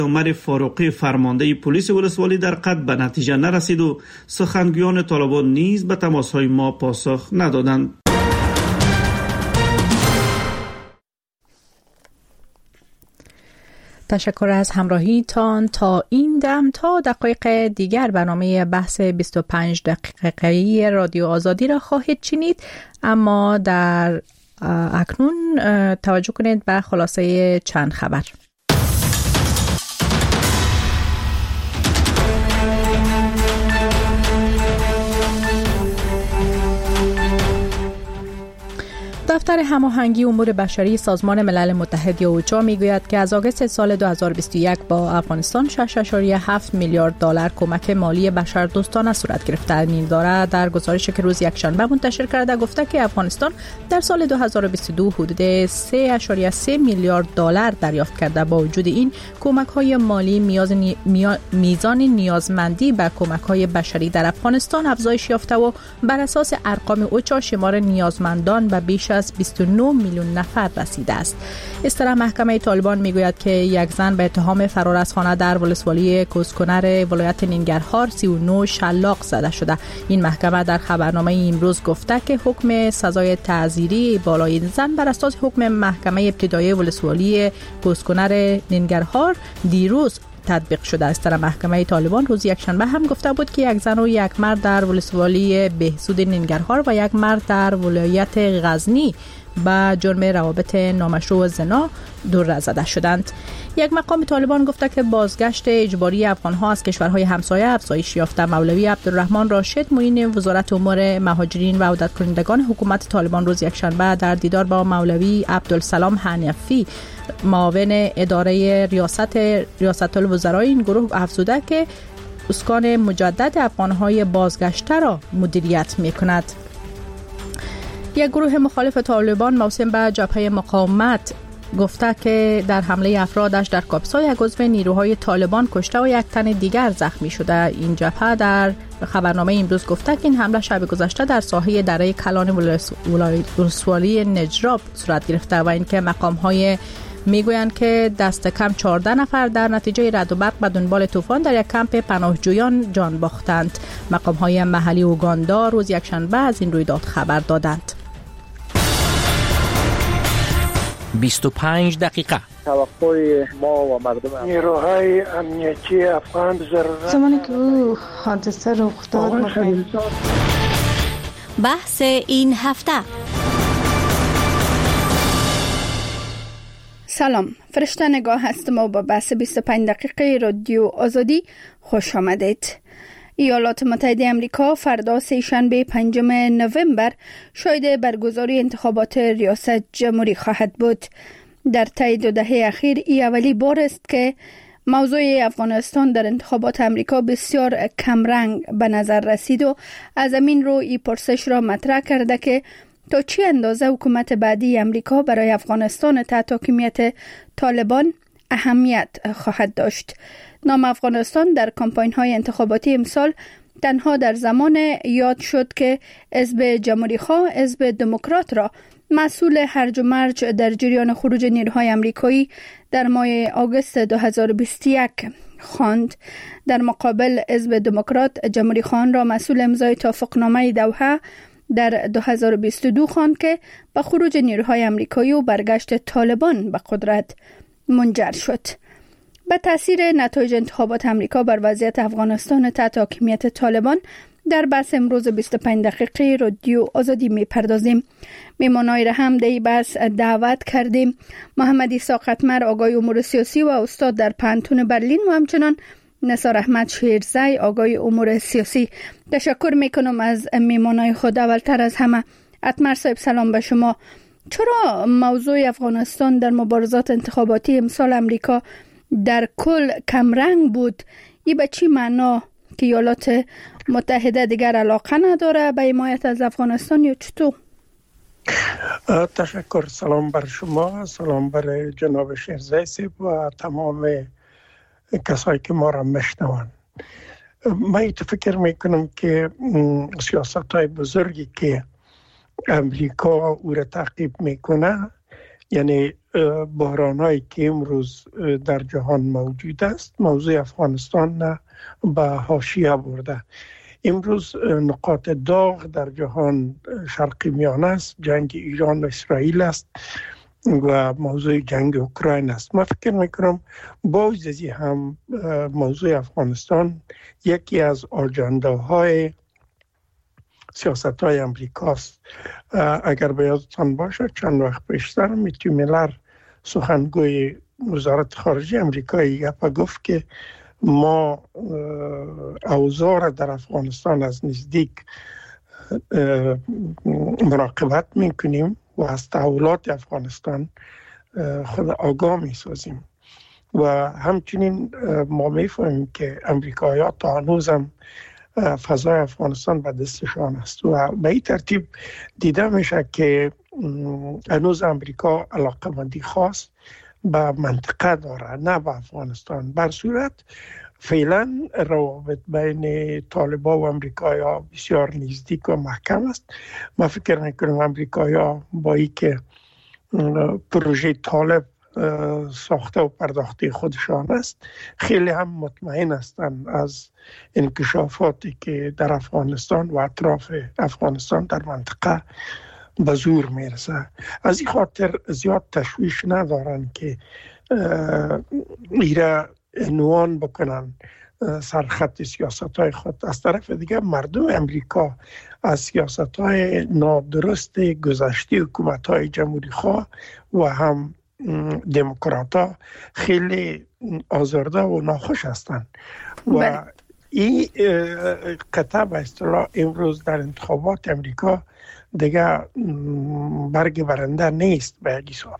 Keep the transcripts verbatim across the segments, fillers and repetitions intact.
عمر فاروقی فرمانده پلیس ولسوالی در قد به نتیجه نرسید و سخنگویان طالبان نیز به تماس‌های ما پاسخ ندادند. تشکر از همراهیتان. تا این دم تا دقایق دیگر برنامه بحث بیست و پنج دقیقه‌ای رادیو آزادی را خواهید شنید، اما در اکنون توجه کنید به خلاصه چند خبر. دفتر هماهنگی امور بشری سازمان ملل متحد یا اوچا میگوید که از آگوست سال دو هزار و بیست و یک با افغانستان شش ممیز هفت میلیارد دلار کمک مالی بشردوستانه صورت گرفته. این اداره در گزارشی که روز یکشنبه منتشر کرده گفته که افغانستان در سال دو هزار و بیست و دو حدود سه ممیز سه میلیارد دلار دریافت کرده. با وجود این کمک‌های مالی نی... میا... میزان نیازمندی به کمک‌های بشری در افغانستان افزایش یافته و بر اساس ارقام اوچا شمار نیازمندان به بیش از بیست و نه میلیون نفر رسیده است. اصطلاح محکمه طالبان میگوید که یک زن به اتهام فرار از خانه در ولسوالی کوسکنر ولایت ننگرهار سی و نه شلاق زده شده. این محکمه در خبرنامه امروز گفته که حکم سزای تعزیری بالای این زن بر اساس حکم محکمه ابتدایی ولسوالی کوسکنر ننگرهار دیروز تطبیق شده است. در محکمه طالبان روز یکشنبه هم گفته بود که یک زن و یک مرد در ولسوالی بهسود ننگرهار و یک مرد در ولایت غزنی با جرم روابط نامشروع و زنا دور زده شدند. یک مقام طالبان گفته که بازگشت اجباری افغان‌ها از کشورهای همسایه افزایش یافته. مولوی عبدالرحمن راشد معین وزارت امور مهاجرین و عودت کنندگان حکومت طالبان روز یکشنبه در دیدار با مولوی عبدالسلام حنفی معاون اداره ریاست ریاست الوزراء این گروه افزوده که اسکان مجدد افغان‌های بازگشته را مدیریت می‌کند. یک گروه مخالف طالبان موسوم به جبهه مقاومت گفته که در حمله افرادش در کاپیسا یک عضو نیروهای طالبان کشته و یک تن دیگر زخمی شده. این جبهه در خبرنامه امروز گفته که این حمله شب گذشته در ساحه دره کلان ولسوالی نجراب صورت گرفته و اینکه مقام‌های میگویند که دست کم چهارده نفر در نتیجه رعد و برق به دنبال طوفان در یک کمپ پناهجویان جان باختند. مقام‌های محلی اوگاندا روز یکشنبه از این رویداد خبر دادند. بیست و پنج دقیقه توقع ما و مردم نیروهای امنیتی افغان ضرورت زمانی که او حادثه رخ داد بحث این هفته. سلام، فرشته نگاه هستم و با بحث بیست و پنج دقیقه رادیو آزادی خوش آمدید. ایالات متحده آمریکا فردا سه‌شنبه پنجم نوامبر شاهد برگزاری انتخابات ریاست جمهوری خواهد بود. در طی دو دهه اخیر این اولی بار است که موضوع افغانستان در انتخابات آمریکا بسیار کمرنگ به نظر رسید و از همین رو این پرسش را مطرح کرده که تا چه اندازه حکومت بعدی آمریکا برای افغانستان تحت حاکمیت طالبان اهمیت خواهد داشت. نام افغانستان در کمپاین‌های انتخاباتی امسال تنها در زمان یاد شد که حزب جمهوری‌خواه حزب دموکرات را مسئول هرج و مرج در جریان خروج نیروهای آمریکایی در ماه آگوست دو هزار و بیست و یک خواند. در مقابل حزب دموکرات جمهوری‌خواه را مسئول امضای توافقنامه دوحه در دو هزار و بیست و دو خواند که به خروج نیروهای آمریکایی و برگشت طالبان به قدرت منجر شد. به تاثیر نتایج انتخابات آمریکا بر وضعیت افغانستان تحت حاکمیت طالبان در بحث امروز بیست و پنج دقیقه رادیو آزادی میپردازیم. میمانای را هم در بحث دعوت کردیم. محمد عیسی قطمر آگای امور سیاسی و استاد در پانتون برلین و همچنان نثار احمد شیرزی آگای امور سیاسی. تشکر میکنم از میمانای خود. اولتر از همه قطمر صاحب سلام به شما. چرا موضوع افغانستان در مبارزات انتخاباتی امسال امریکا در کل کمرنگ بود؟ این به چی معنا که ایالات متحده دیگر علاقه نداره به حمایت از افغانستان یا چطور؟ تشکر. سلام بر شما، سلام بر جناب شیرزی صاحب و تمام کسایی که ما را میشنوند. من فکر میکنم که سیاست های بزرگی که امریکا او را تعقیب میکنه، یعنی بحران‌هایی که امروز در جهان موجود است موضوع افغانستان نه به حاشیه برده. امروز نقاط داغ در جهان شرق میانه است، جنگ ایران و اسرائیل است و موضوع جنگ اوکراین است. من فکر میکنم باز ازی هم موضوع افغانستان یکی از آجنده‌های سیاست های امریکاست. اگر به یادتان باشه چند وقت پیشتر میتیو میلر سخنگوی وزارت خارجه امریکایی گپ گفت که ما اوضاع در افغانستان از نزدیک مراقبت میکنیم و از تحولات افغانستان خود آگاه میسازیم و همچنین ما میفهمیم که امریکایی ها تا هنوز هم فضای افغانستان به دستشان است و به این ترتیب دیده میشه که هنوز امریکا علاقمندی خاص به منطقه داره نه به افغانستان. بر صورت فعلا روابط بین طالبان و امریکایی ها بسیار نزدیک و محکم است. من فکر میکنم امریکایی ها با ای که پروژه طالب ساخته و پرداخته خودشان است خیلی هم مطمئن هستند از انکشافاتی که در افغانستان و اطراف افغانستان در منطقه به زور میرسه. از این خاطر زیاد تشویش ندارن که ایره عنوان بکنن سرخط سیاست های خود. از طرف دیگه مردم امریکا از سیاست های نادرست گذشته حکومت های جمهوری خواه و هم دموکرات ها خیلی آزرده و ناخوش هستند و این قطعه به اصطلاح امروز در انتخابات امریکا دیگه برگ برنده نیست به یک حساب.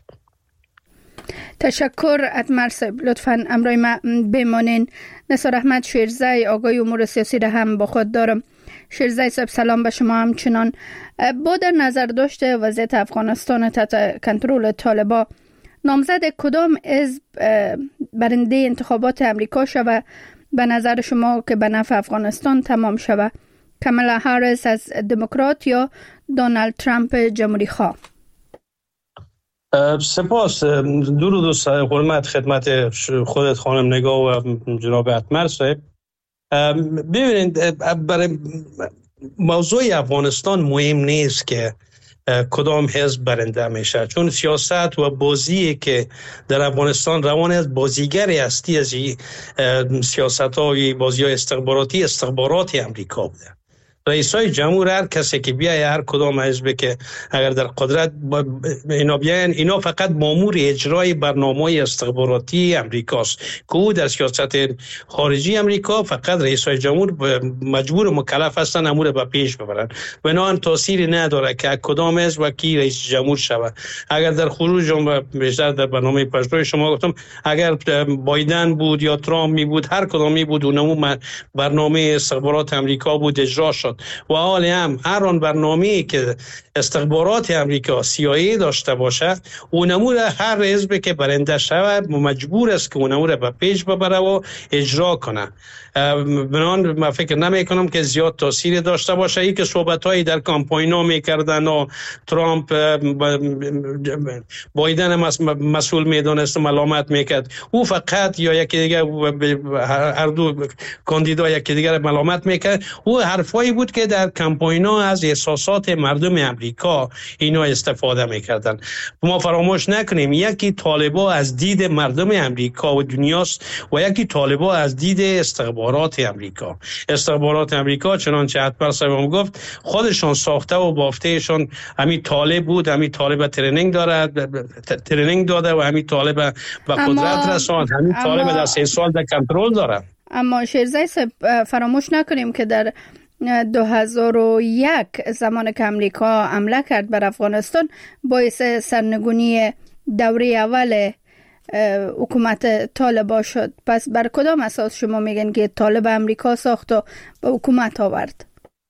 تشکر اتمر صاحب. لطفاً امرای ما بمانین. نثار احمد شیرزی آقای امور سیاسی را هم با خود دارم. شیرزی صاحب سلام به شما. همچنان با در نظر داشته وضعیت افغانستان تحت کنترل طالبان نامزد کدام حزب برنده انتخابات امریکا شود به نظر شما که به نفع افغانستان تمام شود؟ کامالا هاریس از دموکرات یا دونالد ترامپ جمهوری خواه؟ سپاس. درود و حرمت خدمت خودت خانم نگاه و جناب اتمر صاحب. ببینید برای موضوع افغانستان مهم نیست که کدام حزب برنده میشه، چون سیاست و بازی که در افغانستان روان است بازیگری هستی از سیاست های بازی های استخباراتی استخبارات امریکا بوده. رئیسای جمهور هر کسی که بیای هر کدام حزب که اگر در قدرت اینا بیاین اینا فقط مامور اجرای برنامه‌های استخباراتی امریکاست که او در سیاست خارجی امریکا فقط رئیسای جمهور مجبور و مکلف هستن امور به پیش ببرن. بنابراین تأثیری نداره که کدام حزب و کی رئیس جمهور شود. اگر در خروج بیشتر در برنامه پشتوی شما گفتم اگر بایدن بود یا ترامپ می بود هر کدامی بود اونم برنامه استخبارات امریکا بود اجرا شد و حالی هم هر آن برنامه‌ای که استخبارات امریکا سی آی ای داشته باشه اونمو هر حزب که برنده شود مجبور است که اونمو را به پیش ببره و اجرا کنه. بنابراین من فکر نمی کنم که زیاد تاثیر داشته باشه. ای که صحبت‌هایی در کمپاین‌ها می‌کردن و ترامپ بایدن مسئول می‌دونست و ملامت می‌کرد، او فقط یا یکی دیگه هر دو کاندیدا یکی دیگر ملامت می‌کرد. او حرفایی بود که در کمپاین‌ها از احساسات مردم امریکا اینا استفاده می‌کردن. ما فراموش نکنیم یکی طالبان از دید مردم امریکا و دنیاست و یکی طالبان از دید استخبارات امریکا. استخبارات امریکا چنانچه اتمر صاحب گفت خودشان ساخته و بافتهشان همین طالب بود، همین طالب ترینینگ داره ترینینگ داده و همین طالب به قدرت رساند، همین طالب در سه سال در کنترل داره. اما شیرزی صاحب فراموش نکنیم که در دو هزار و یک زمان که امریکا حمله کرد بر افغانستان باعث سرنگونی دوره اول حکومت طالبان شد. پس بر کدام اساس شما میگن که طالب امریکا ساخت و به حکومت آورد؟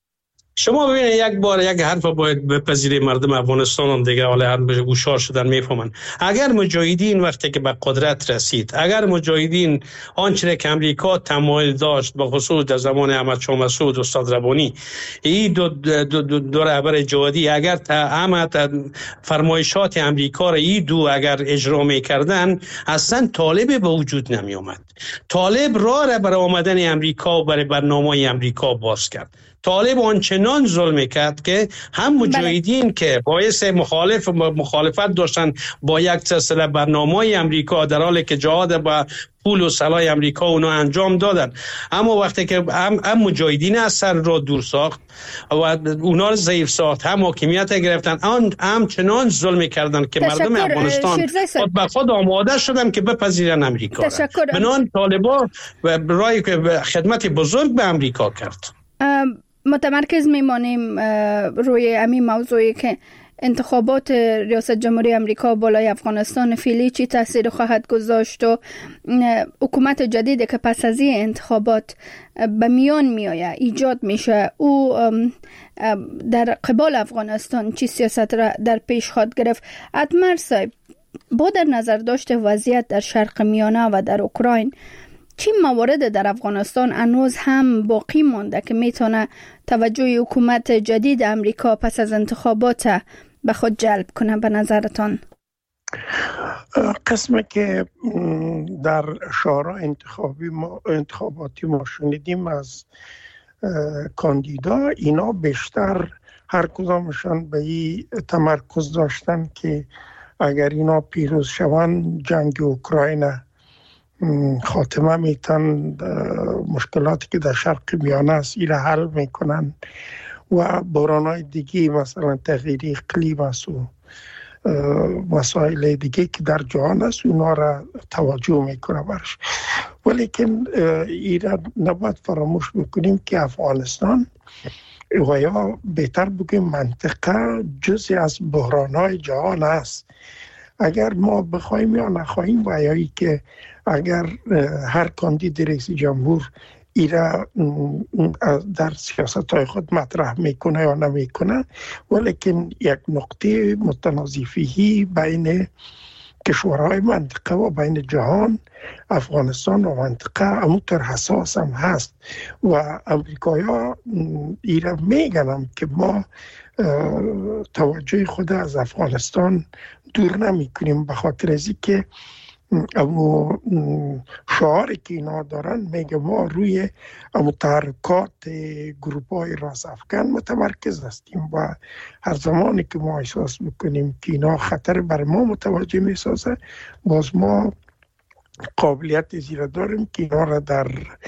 شما ببینید یک بار یک حرف باید بپذیرید، مردم افغانستان هم دیگه حالا هر بشه گوشار شدن میفهمن. اگر مجاهدین وقتی که به قدرت رسید، اگر مجاهدین آنچه که امریکا تمایل داشت به خصوص در زمان احمد شاه مسعود استاد ربانی، این دو دو دو, دو رهبر جهادی، اگر احمد فرمایشات امریکا را این دو اگر اجرا میکردن، اصلا طالب به وجود نمی آمد. طالب راه را برای آمدن امریکا و برای برنامه امریکا باز کرد. طالب آنچنان ظلم کرد که هم مجاهدین بله. که باعث مخالف مخالفت داشتن با یک سلسله برنامه‌های امریکا، در حالی که جهاد با پول و سلاح امریکا اونا انجام دادن، اما وقتی که هم, هم مجاهدین از سر را دور ساخت و اونا رو ضعیف ساخت، هم حاکمیت گرفتن، آن هم چنان ظلم کردن که مردم افغانستان خود به خود آماده شدن که بپذیرن امریکا. بنان طالبان برای خدمت بزرگ به امریکا کرد. متمرکز میمانیم روی همین موضوعی که انتخابات ریاست جمهوری امریکا بالای افغانستان فعلی چی تاثیر خواهد گذاشت و حکومت جدیدی که پس از این انتخابات به میان میآید ایجاد میشه، او در قبال افغانستان چی سیاست را در پیش خواهد گرفت. اتمر صاحب، با در نظر داشته وضعیت در شرق میانه و در اوکراین، چی موارد در افغانستان هنوز هم باقی مانده که میتونه توجه حکومت جدید امریکا پس از انتخابات به خود جلب کنه به نظرتان؟ قسمی که در شورای انتخابی ما انتخاباتی ما شنیدیم از کاندیدا، اینا بیشتر هر کدامشان به این تمرکز داشتن که اگر اینا پیروز شوند جنگ اوکراین خاتمه میتن، مشکلاتی که در شرق میانه است ایره حل میکنن و بحران‌های دیگه مثلا تغییر اقلیم است و مسائل دیگه که در جهان است اونا را توجه میکنه برش. ولیکن ایره نباید فراموش بکنیم که افغانستان و یا بهتر بگیم منطقه جزئی از بحران‌های جهان است. اگر ما بخوایم یا نخواهیم و یا ای که اگر هر کاندید رئیس جمهور ایره در سیاست‌های خود مطرح میکنه یا نمیکنه، ولیکن یک نقطه متنازعی بین کشورهای منطقه و بین جهان، افغانستان و منطقه همونطور حساس هم هست و امریکایی‌ها ایره میگنم که ما توجه خود از افغانستان دور نمی کنیم، به خاطر از که اما شعاری که اینا دارن میگه ما روی متحرکات گروپ های راست افغان متمرکز هستیم و هر زمانی که ما احساس بکنیم که اینا خطر بر ما متوجه می سازه، باز ما قابلیت زیرا داریم که اینا را در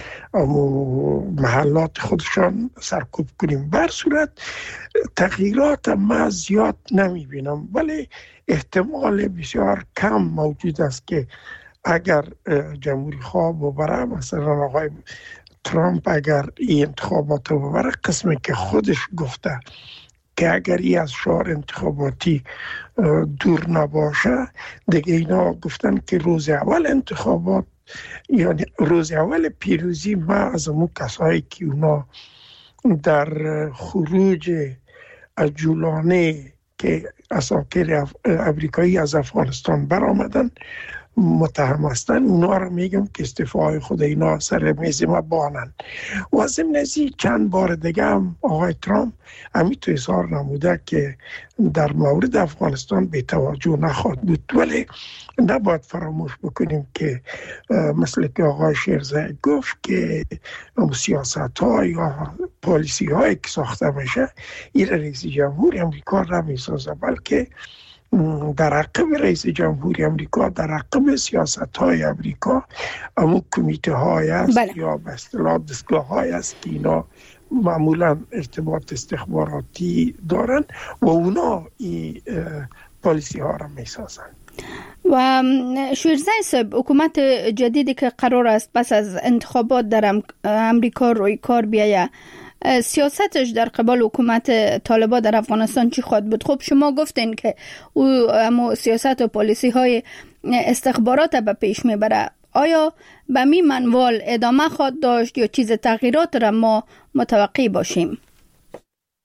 محلات خودشان سرکوب کنیم. بر صورت تغییرات ما زیاد نمی بینم، ولی احتمال بسیار کم موجود است که اگر جمهوری خواه ببره، مثلا آقای ترامپ اگر این انتخابات ببره، قسمی که خودش گفته که اگر ای از شعار انتخاباتی دور نباشه، دیگه اینا گفتن که روز اول انتخابات یعنی روز اول پیروزی ما از اون کسایی که اونا در خروج عجولانه که اساکر امریکایی از افغانستان برآمدن متهم هستن، اونا رو میگم که استعفای خود اینا سر میز ما بانن. و از این نزی چند بار دیگه هم آقای ترامپ همیتو اظهار نموده که در مورد افغانستان به توجه نخواهد بود. ولی نباید فراموش بکنیم که مثل که آقای شیرزای گفت که سیاست ها یا پالیسی هایی که ساخته میشه این رئیس جمهور امریکا را میسازه، بلکه در عقب رئیس جمهوری امریکا، در عقب سیاست های امریکا امون کمیته های است بله. یا به اصطلاح دستگاه های است که اینا معمولا ارتباط استخباراتی دارن و اونا این پالیسی ها را می سازن. و شیرزای صاحب، حکومت جدیدی که قرار است پس از انتخابات در امریکا روی کار بیاید، سیاستش در قبال حکومت طالبان در افغانستان چی خواهد بود؟ خب شما گفتین که او اما سیاست و پالیسی های استخبارات به پیش میبره. آیا به می منوال ادامه خواهد داشت یا چیز تغییرات را ما متوقع باشیم؟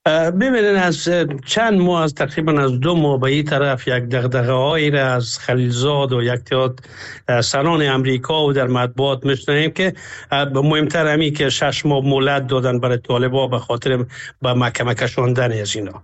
ببینید از چند ماه از تقریبا از دو ماه به این طرف یک دغدغه هایی را از خلیلزاد و یک تعداد سران امریکا و در مطبوعات میشنویم که مهمتر همی که شش ماه مهلت دادن برای طالبان به خاطر به محکمه کشاندن از اینا.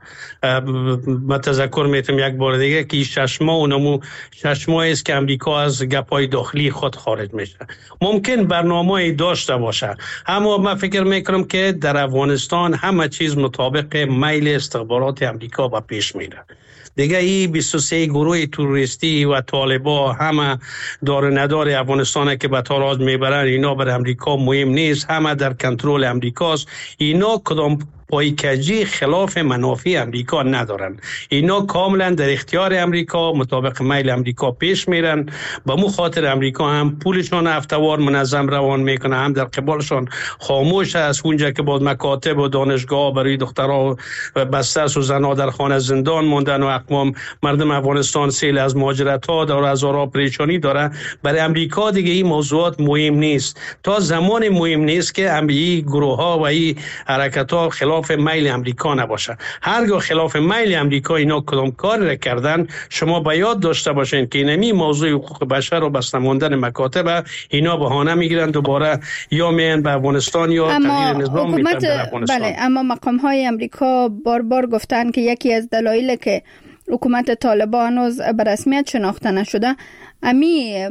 من تذکر میتونم یک بار دیگه که شش ماه اونمو شش ماه است که امریکا از گپای داخلی خود خارج میشه. ممکن برنامه‌ای داشته باشه، اما من فکر میکنم که در افغانستان همه چیز مطابق میل استخبارات امریکا با پیش میره. دیگه این بیست و سه گروه تروریستی و طالبا همه دار ندار افغانستان که به تاراج میبرن، اینا بر امریکا مهم نیست، همه در کنترل امریکاست. اینا کدام پایکجی خلاف منافع امریکا ندارن، اینا کاملا در اختیار امریکا مطابق میل امریکا پیش میرن. به مو خاطر امریکا هم پولشان هفتوار منظم روان میکنه، هم در قبالشان خاموش است. اونجا که باز مکاتب و دانشگاه برای دخترها بسته است و زنها در خانه زندان موندن و اقوام مردم افغانستان سیل از مهاجرت ها داره، از آرا پریشانی داره، برای امریکا دیگه این موضوعات مهم نیست تا زمان مهم نیست که این گروه ها و این حرکت ها خلاف میل امریکا نباشه. هرگاه خلاف میل امریکا اینا کدام کار را کردن، شما به یاد داشته باشین که اینمی موضوع حقوق بشر و بسته ماندن مکاتب اینا بهانه میگیرن دوباره یا میان به افغانستان یا تغییر نظام میتن در افغانستان. بله، اما مقام های امریکا بار بار گفتن که یکی از دلایل که حکومت طالبان هنوز به رسمیت شناخته نشده امی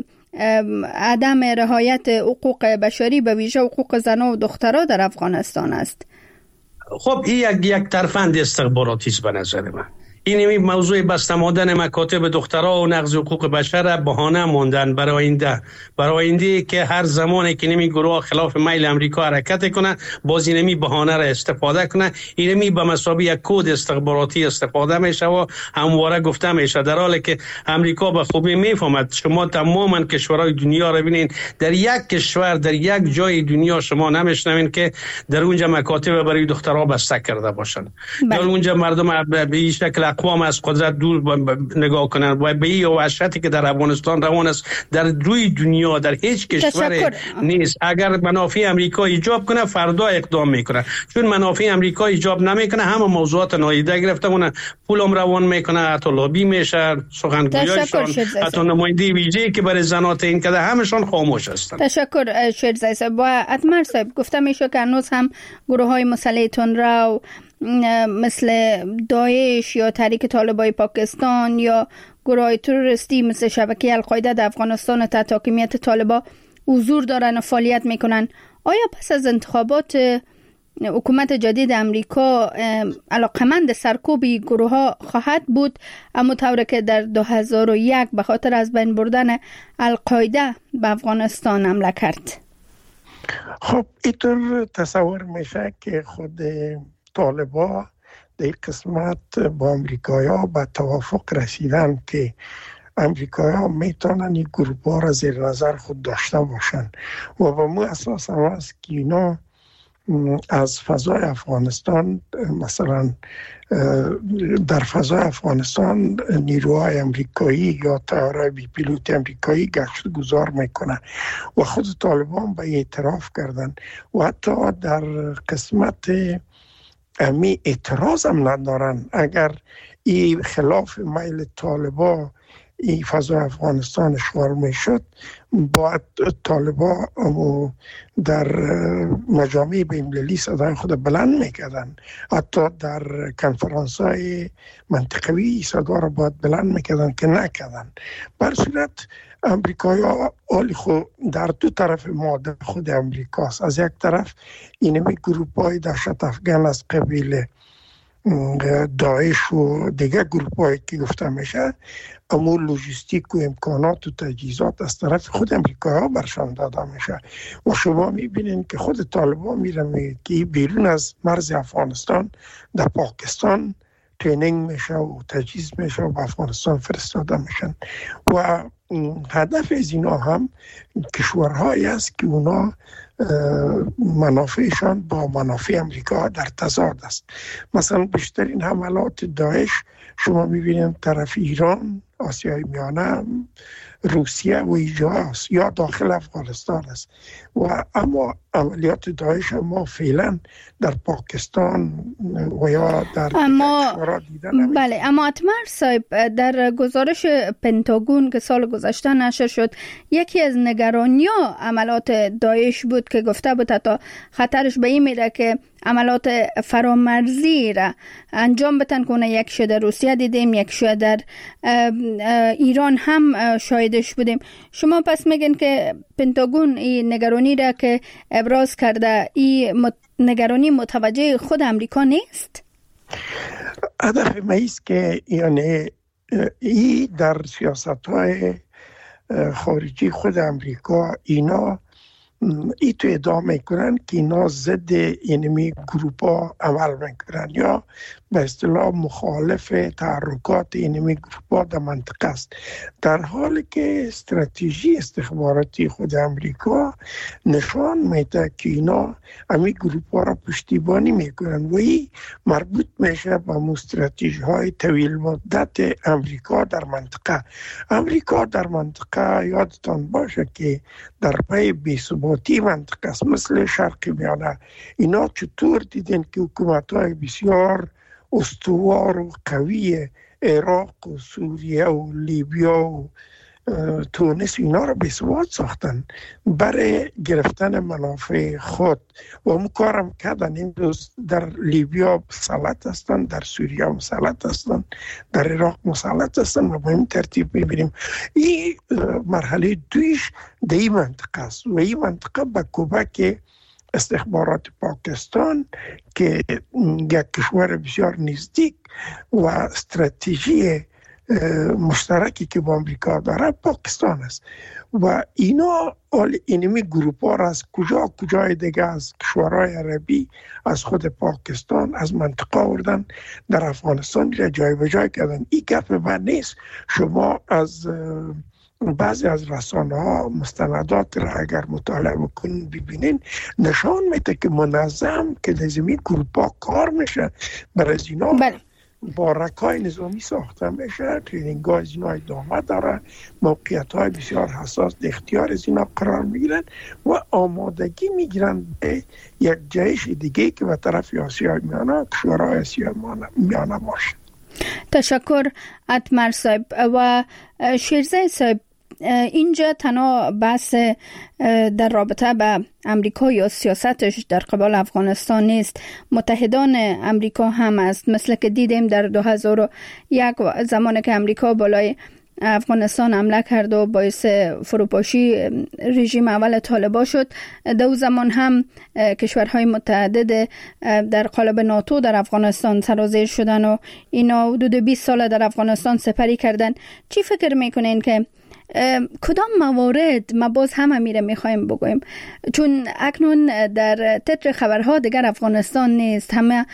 عدم رعایت حقوق بشری به ویژه حقوق زنان و دخترها در افغانستان است. خب این یک یک ترفند استخباراتی است به نظر من. این موضوع بسته ماندن مکاتب دخترها و نقض حقوق بشر بهانه ماندن برای آینده، برای آینده که هر زمانی که نمی گروه خلاف میل امریکا حرکت کنه باز اینمی بهانه را استفاده کنه. اینمی به مثابه یک کد استخباراتی استفاده میشه و همواره گفته میشه، در حالی که امریکا به خوبی میفهمد. شما تماما کشورهای دنیا را ببینید، در یک کشور در یک جای دنیا شما نمیشنوین که در اونجا مکاتب برای دخترها بسته کرده باشن، در اونجا مردم به این شکل اقوام از قدرت دور نگاه کنن و به این وحشتی که در افغانستان روان است در روی دنیا در هیچ کشور نیست. اگر منافع امریکا ایجاب کنه فردا اقدام میکنه، چون منافع امریکا ایجاب نمیکنه همه موضوعات نادیده گرفته اونه، پولم روان میکنه، حتی لابی میشه، سخنگویاشون، حتی نماینده ویژه‌ای که برای زنان تعیین کرده همشون خاموش هستن. تشکر شیرزای صاحب. با اتمر صاحب گفته میشه که هنوز هم گروه های مسلح تندرو مثل داعش یا تحریک طالبای پاکستان یا گروه تروریستی مثل شبکه القاعده در افغانستان تحت حاکمیت طالبان حضور دارن و فعالیت میکنن. آیا پس از انتخابات حکومت جدید امریکا علاقمند سرکوب گروه ها خواهد بود، اما طوری که در دو هزار و یک به خاطر از بین بردن القاعده به افغانستان حمله کرد؟ خب اینطور تصور میشه که خود طالبا در قسمت با امریکایی‌ها به توافق رسیدن که امریکایی‌ها میتونن این گروه‌ها را زیر نظر خود داشته باشن و با مو اساس هم است که اینا از فضای افغانستان، مثلا در فضای افغانستان نیروهای امریکایی یا طیاره‌های بی پیلوت امریکایی گشت گذار میکنه و خود طالبان به اعتراف کردن و حتی در قسمت امی اعتراض هم ندارن. اگر این خلاف میل طالبا این فضای افغانستان اشغال میشد، باید طالبا در مجامع بین‌المللی صدای خود بلند میکردن، حتی در کنفرانس های منطقوی صدا را باید بلند میکردن که نکردن. بر صورت امریکایی ها حالی خود در دو طرف ماده خود امریکاست. از یک طرف اینمی گروپ های دهشت افغان از قبیل داعش و دیگه گروپ هایی که گفته میشه، اما لوجستیک و امکانات و تجهیزات از طرف خود امریکایی ها برشان داده میشه و شما میبینین که خود طالبان میره میگه که بیرون از مرز افغانستان در پاکستان ترینینگ میشه و تجهیز میشه و به افغانستان فرستاده میشن و هدف از اینا هم کشورهایی است که اونا منافعشان با منافع امریکا در تضاد است. مثلا بیشترین حملات داعش شما میبینید طرف ایران، آسیای میانه، روسیه و اینجا است یا داخل افغانستان است و اما عملیات داعش ما فعلا در پاکستان و یا در اما دیدن بله اما اتمر صاحب، در گزارش پنتاگون که سال گذشته نشر شد، یکی از نگرانی‌ها عملیات داعش بود که گفته بود تا خطرش به این میره که عملیات فرامرزی را انجام بتن کنه. یک شو در روسیه دیدیم، یک شو در ایران هم شاهدش بودیم. شما پس میگن که پنتاگون این نگرانی را که ابراز کرده، این نگرانی متوجه خود امریکا نیست؟ هدف ما است که یعنی ای در سیاست‌های خارجی خود امریکا اینا ای تو ادامه میکنن که اینا ضد اینمی گروپ ها عمل میکنن یا به اصطلاح مخالف تحرکات اینمی گروپ ها در منطقه است، در حالی که استراتژی استخباراتی خود امریکا نشان میده که اینا امی گروپ ها را پشتیبانی میکنن و این مربوط میشه به استراتژی های طویل مدت امریکا در منطقه. امریکا در منطقه یادتان باشه که در پای بی‌ثباتی منطقه است، مثل شرق میانه. اینا چطور دیدن که حکومت های بسیار استوار و قوی عراق و سوریه و لیبیا و تونس اینا را بی‌ثبات ساختن برای گرفتن منافع خود و اون کارم کردن. این روز در لیبیا مسلط هستن، در سوریه مسلط هستن، در عراق مسلط هستن و به این ترتیب میبینیم. این مرحله دویش در این منطقه است و این منطقه به کمک استخبارات پاکستان که یک کشور بسیار نزدیک و استراتژی مشترکی که با امریکا داره پاکستان است و اینا اینمی گروپ ها را از کجا کجای دیگه از کشورهای عربی از خود پاکستان از منطقه آوردن در افغانستان را جای به جای کردن. این گپ من نیست. شما از بعضی از رسانه ها مستندات را اگر مطالعه بکنین ببینین نشان میده که منظم که لازمی گروپ ها کار میشه برای اینا بله. بارکای نظامی ساخته میشه، ترینینگ های از اینا ادامه داره، موقعیت های بسیار حساس در اختیار از اینا قرار میگیرن و آمادگی میگیرن به یک جایش دیگه که به طرف آسیای میانه کشورهای آسیای میانه باشه. تشکر اتمر صاحب. و شیرزه صاحب، اینجا تنها بحث در رابطه به امریکا یا سیاستش در قبال افغانستان نیست، متحدان امریکا هم است. مثل که دیدیم در دو هزار و یک زمانی که امریکا بالای افغانستان حمله کرد و باعث فروپاشی رژیم اول طالبان شد، دو زمان هم کشورهای متعدد در قالب ناتو در افغانستان سرازیر شدن و اینا حدود بیست سال در افغانستان سپری کردن. چی فکر میکنین که کدام موارد ما باز هم میره میخوایم بگویم، چون اکنون در تتر خبرها دیگر افغانستان نیست، همه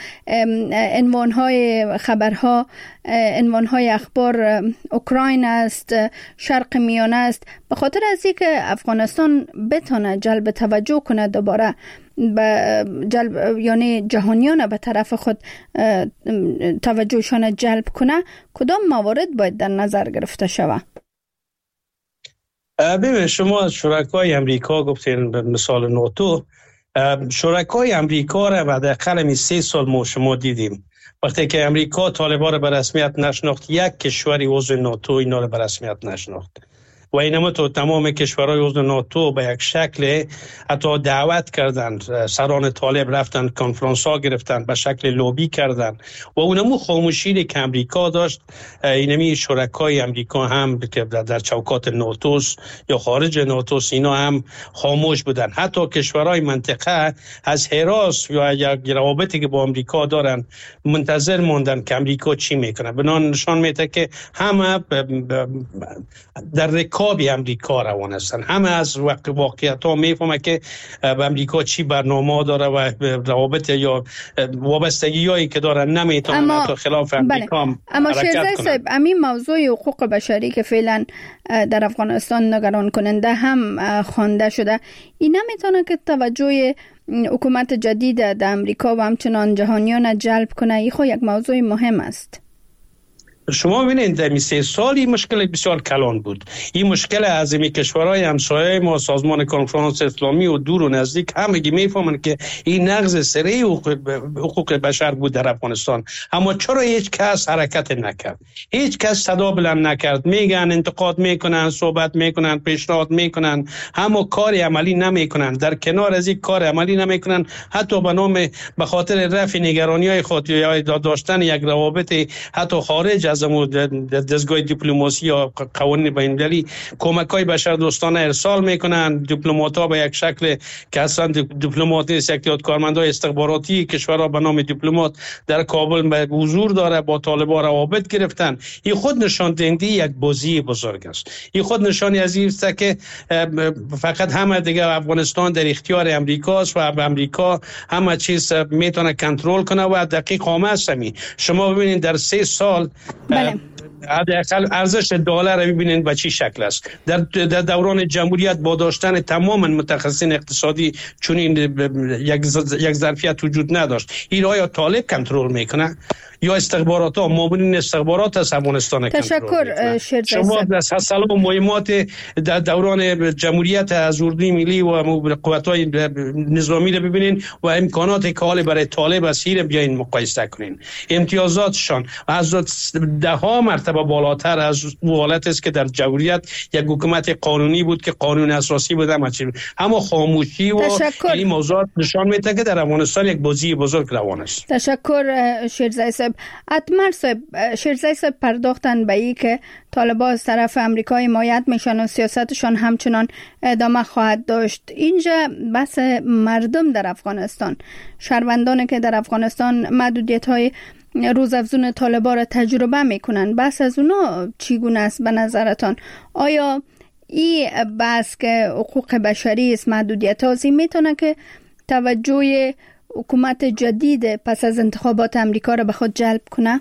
عنوانهای خبرها عنوانهای اخبار اوکراین است، شرق میانه است، به خاطر از اینکه افغانستان بتونه جلب توجه کنه دوباره به جلب یعنی جهانیان به طرف خود توجهشان جلب کنه، کدام موارد باید در نظر گرفته شود؟ ببین، شما از شرکای امریکا گفتین به مثال ناتو، شرکای امریکا را بعد حداقل سه سال ما شما دیدیم وقتی که امریکا طالبان را به رسمیت نشناخت، یک کشوری عضو ناتو اینا را به رسمیت نشناخت و اینما تو تمام کشورهای عضو ناتو به یک شکل حتی دعوت کردند، سران طالب رفتن کنفرانس ها گرفتن، به شکل لوبی کردن و اونمو خاموشی که امریکا داشت، اینمی شرکای امریکا هم که در چوکات ناتوس یا خارج ناتوس اینا هم خاموش بودن. حتی کشورهای منطقه از حراس یا یک روابطی که با امریکا دارن منتظر موندن که امریکا چی میکنه. بنان نشان میده که همه در رکاب امریکا روان هستن، همه از واقعیت ها میفهمه که امریکا چی برنامه داره و روابط یا وابستگی هایی که دارن نمیتونن حتی خلاف امریکا هم اما شیرزه صاحب، همین موضوع حقوق بشری که فعلا در افغانستان نگران کننده هم خوانده شده، این نمیتونه که توجه حکومت جدید در امریکا و همچنان جهانیان جلب کنه؟ این خو یک موضوع مهم است. شما ببینید در سه سالی مشکل بسیار کلان بود. این مشکل از این کشورهای همسایه ما، سازمان کنفرانس اسلامی و دور و نزدیک همگی میفهمن که این نقض سریع حقوق بشر بود در افغانستان. اما چرا هیچ کس حرکت نکرد؟ هیچ کس صدا بلند نکرد. میگن انتقاد میکنن، صحبت میکنن، پیشنهاد میکنن، اما کار عملی نمیکنن. در کنار از این کار عملی نمیکنن، حتی به نام به خاطر رفع نگرانی‌های خود یا داشتن یک روابط حتی خارج از دستگاه دیپلماسی یا قوانین بین‌المللی کمک‌های بشردوستانه ارسال میکنن. دیپلمات‌ها به یک شکل که اصلا دیپلمات نیست، یک کارمندای استخباراتی کشورها به نام دیپلمات در کابل به حضور داره، با طالبان روابط گرفتن. این خود نشان دهنده یک بازی بزرگ است. این خود نشانی از این است که فقط همه دیگه افغانستان در اختیار امریکاست و امریکا همه چیز میتونه کنترل کنه و دقیق آمه است. شما ببینید در سه سال بله. حداقل ارزش دلار رو ببینید به چی شکل است. در در دوران جمهوریت با داشتن تمام متخصصین اقتصادی چون این یک یک ظرفیت وجود نداشت. این را یا طالب کنترل میکنه یا استخبارات ها، مامورین استخبارات از افغانستان کنترل تشکر شیرزای شما در حاصل و مهمات در دوران جمهوریت از اردوی ملی و قوت‌های نظامی رو ببینین و امکانات کالی برای طالب اسیر بیاین مقایسه کنین. امتیازاتشان از ده ها مرتبه بالاتر از حالت است که در جمهوریت یک حکومت قانونی بود که قانون اساسی بود. اما خاموشی و این موضوع نشان میده که در افغانستان یک بازی بزرگ روان است. تشکر شیرزای صاحب. اتمر صاحب، شیرزای صاحب پرداختن به این که طالبان از طرف امریکا حمایت میشن و سیاستشان همچنان ادامه خواهد داشت. اینجا بحث مردم در افغانستان، شهروندانی که در افغانستان محدودیت های روزافزون طالبان را تجربه میکنن، بحث از اونا چگونه است به نظرتان؟ آیا این بحث که حقوق بشری است، محدودیت ها میتونه که توجه حکومت جدید پس از انتخابات امریکا را به خود جلب کنه؟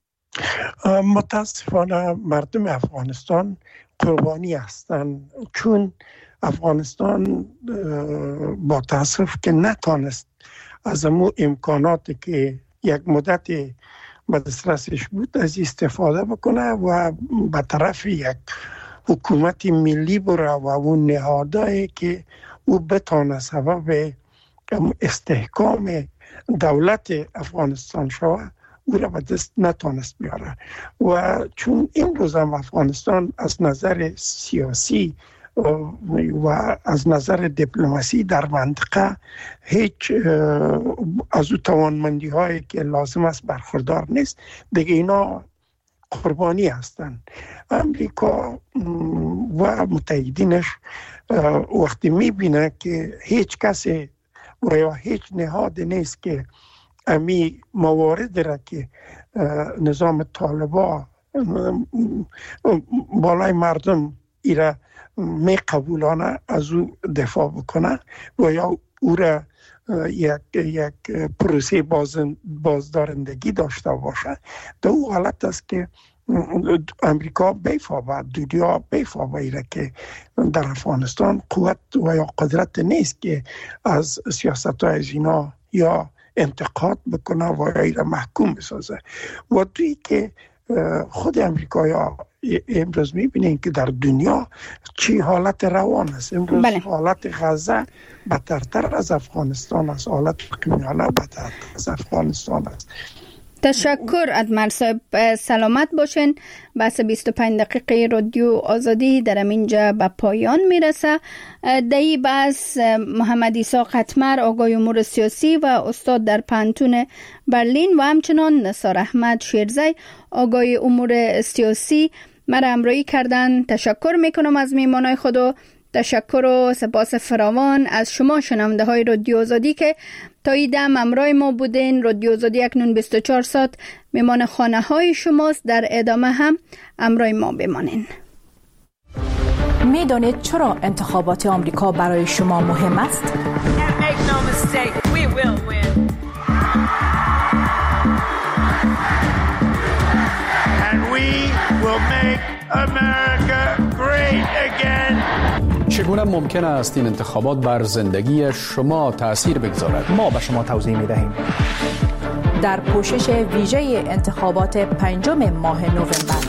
متاسفانه مردم افغانستان قربانی هستند، چون افغانستان با تاسف که نتانست از امو امکاناتی که یک مدت به دسترسش بود از استفاده بکنه و به طرف یک حکومت ملی بره و اون نهادهایی که او بتانه سبب استحکام دولت افغانستان شود او را به دست نتانست بیاره. و چون این روز هم افغانستان از نظر سیاسی و از نظر دیپلماسی در منطقه هیچ از او توانمندی هایی که لازم است برخوردار نیست، دیگه اینا قربانی هستند. امریکا و متحدینش وقتی میبینه که هیچ کسی و یا هیچ نهاد نیست که امی موارد را که نظام طالبان بالای مردم ایره می قبولانه از او دفاع بکنه و یا او را یک یک پروسه باز بازدارندگی داشته باشه، در او حالت است که امریکا بیفا دنیا بیفا ایره که در افغانستان قوت و یا قدرت نیست که از سیاست های از اینا یا انتقاد بکنه و یا ایره محکوم بسازه. و توی که خود امریکا امروز میبینین که در دنیا چی حالت روان است. امروز بله. حالت غزه بدتر از افغانستان است، حالت قمیانه بدتر از افغانستان است. تشکر ادمر صاحب، سلامت باشین. بحث بیست و پنج دقیقه رادیو آزادی در اینجا به پایان میرسه. در این بحث محمد عیسی قطمر، آقای امور سیاسی و استاد در پانتون برلین و همچنان نثار احمد شیرزای، آقای امور سیاسی مرا همراهی کردن. تشکر میکنم از میهمانای خود و تشکر و سپاس فراوان از شما شنونده های رادیو آزادی که تا این دم همراه ما بودین. رادیو آزادی اکنون بیست و چهار ساعت میمان خانه های شماست. در ادامه هم همراه ما بمانین. میدانید چرا انتخابات آمریکا برای شما مهم است؟ And we will make America great again. چگونه ممکن است این انتخابات بر زندگی شما تأثیر بگذارد؟ ما به شما توضیح می‌دهیم. در پوشش ویژه انتخابات پنجم ماه نوامبر.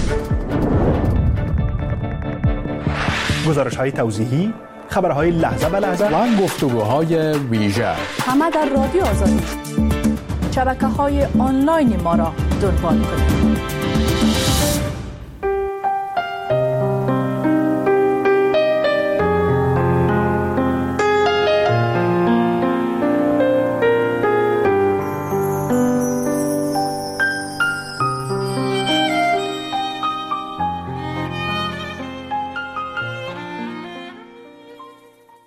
گزارش‌های توضیحی، خبرهای لحظه به لحظه و گفتگوهای ویژه، همه در رادیو آزادی. شبکه‌های آنلاین ما را دنبال کنید.